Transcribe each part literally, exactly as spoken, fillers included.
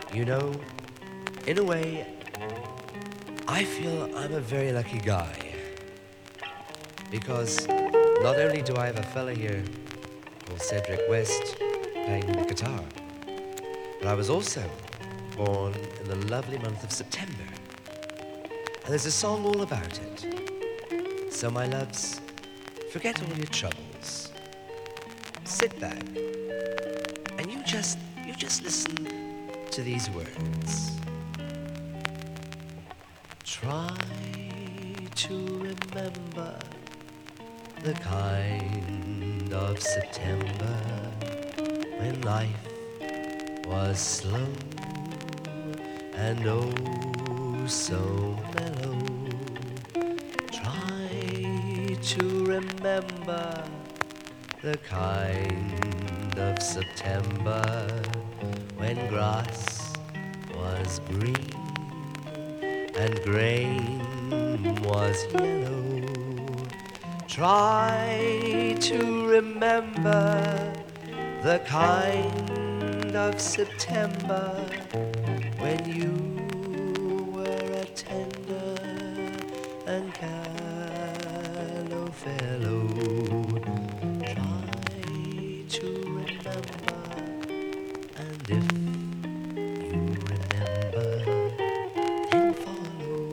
You know, in a way, I feel I'm a very lucky guy. Because not only do I have a fella here called Cedric West playing the guitar, but I was also born in the lovely month of September. And there's a song all about it. So my loves, forget all your troubles. Sit back and you just, you just listen to these words. Try to remember the kind of September when life was slow and oh so mellow. Try to remember the kind of September when grass was green and grain was yellow. Try to remember the kind of September when you were a tender and callow fellow. Try to remember, and if you remember, then follow.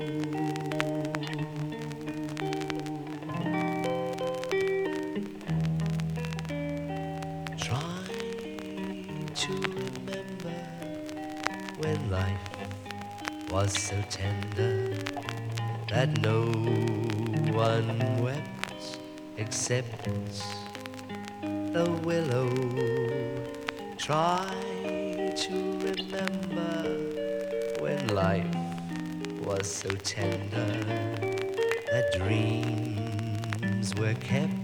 Try to remember when life was so tender that no one wept except the willow. Try to remember when life was so tender that dreams were kept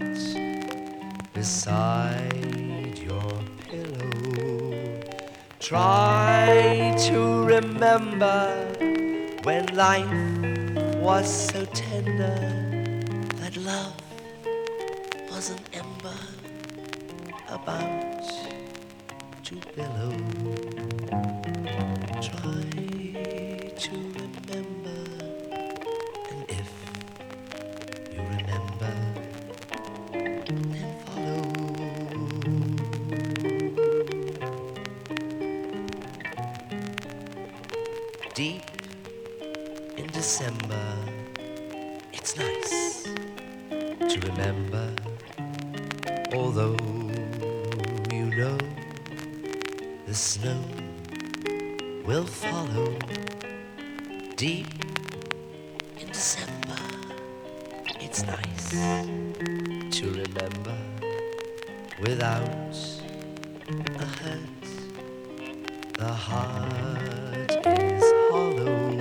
beside your pillow. Try to remember when life was so tender that love was an ember about to billow. Try to remember, and if you remember, then follow. Deep in December, it's nice to remember, although you know the snow will follow. Deep in December, it's nice to remember without a hurt. The heart is hollow.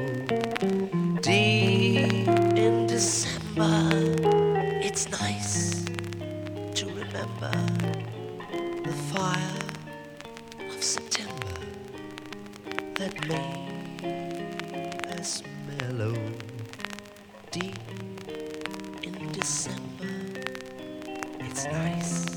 Deep in December, it's nice to remember the fire of September that made us mellow. Deep in December, it's nice